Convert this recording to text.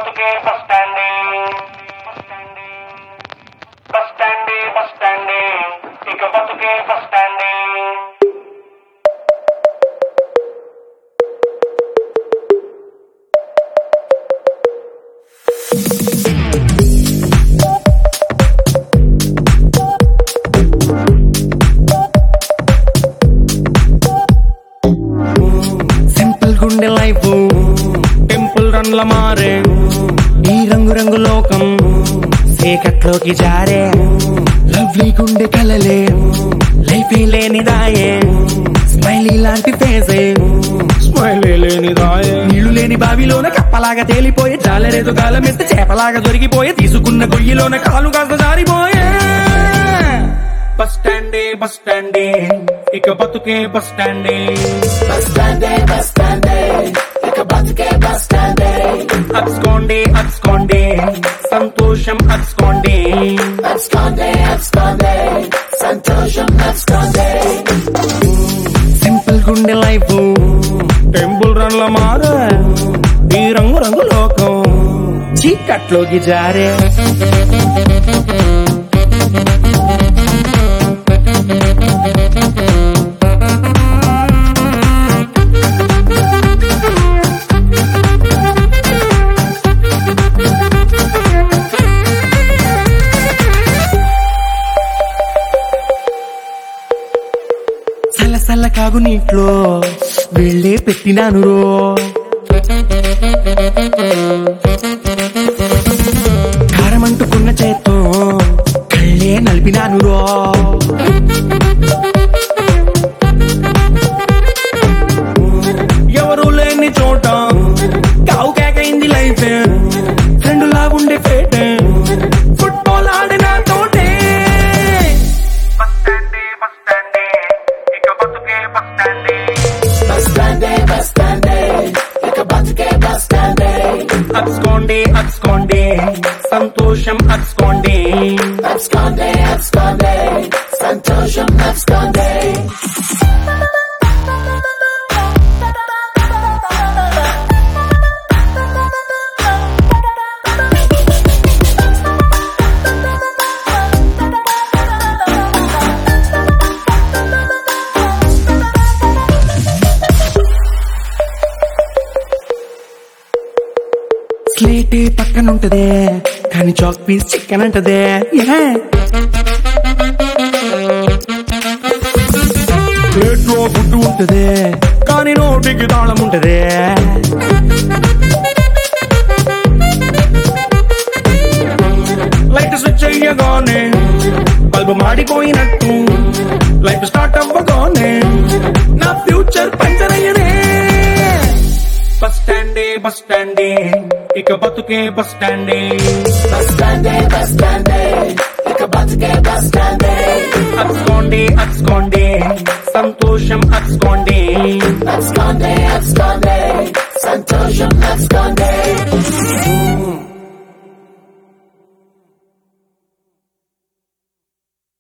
బతుకే బస్ స్టాండే బస్ స్టాండే బస్ స్టాండే ఇక బతుకే బస్ స్టాండే సింపుల్ గుండె లైఫ్ టెంపుల్ రన్ల మారే ఈ రంగు రంగు లోకం చీకట్లోకి జారే లవ్లీ గుండె కలలే లైఫ్ లేనిదాయే స్మైలీ లాంటి ఫేసే స్మైలీ లేనిదాయే నీళ్లు లేని బావిలోన కప్పలాగా తేలిపోయే జాలరేదు గాలమెత్త చేపలాగా దొరికిపోయే తీసుకున్న గొయ్యిలోన కాలు కాస్త జారిపోయే బస్ స్టాండే బస్ స్టాండే ఇక బతుకే బస్ స్టాండే బస్ స్టాండే బస్ స్టాండే ఇక బతుకే బస్ స్టాండే అచ్చుకోండి అచ్చుకోండి సంతోషం అచ్చుకోండి అచ్చుకోండి అచ్చుకోండి సంతోషం అచ్చుకోండి సింపుల్ గుండె లైఫ్ టెంపుల్ రన్ల మారే ఈ రంగు రంగు లోకం చీకట్లోకి జారే సల్ల కాగు నీట్లో వెళ్ళే పెట్టినాను రో కారమంటుకున్న చేత్తో కళ్ళే నలిపినాను రో ఎవరు లేని చోట కావు కేకైంది లైఫ్ ఫ్రెండ్ లాగుండే ఫేట్ ఫుట్బాల్ ఆడిన తోటే బస్ స్టాండే బస్ స్టాండే ఇక బతుకే బస్ స్టాండే బస్ స్టాండే బస్ స్టాండే ఇక బతుకే బస్ స్టాండే అచ్చుకోండి అచ్చుకోండి సంతోషం అచ్చుకోండి అచ్చుకోండి అచ్చుకోండి సంతోషం అచ్చుకోండి స్లేటే పక్కనుంటదే కానీ చాక్ పీస్ చికెన్ అంటదే ప్లేట్లో ఫుడ్ ఉంటదే కానీ నోటికి తాళం ఉంటదే లైట్ స్విచ్ అయ్యగానే బల్బు మాడిపోయినట్టు లైఫ్ స్టార్ట్ అవ్వగానే నా ఫ్యూచర్ పంచర్ అయ్యనే బస్ స్టాండే బస్ స్టాండే ఇక బతుకే బస్ స్టాండే బస్ స్టాండే బస్ స్టాండే ఇక బతుకే బస్ స్టాండే అచ్చుకోండి అచ్చుకోండి సంతోషం అచ్చుకోండి అచ్చుకోండి అచ్చుకోండి సంతోషం అచ్చుకోండి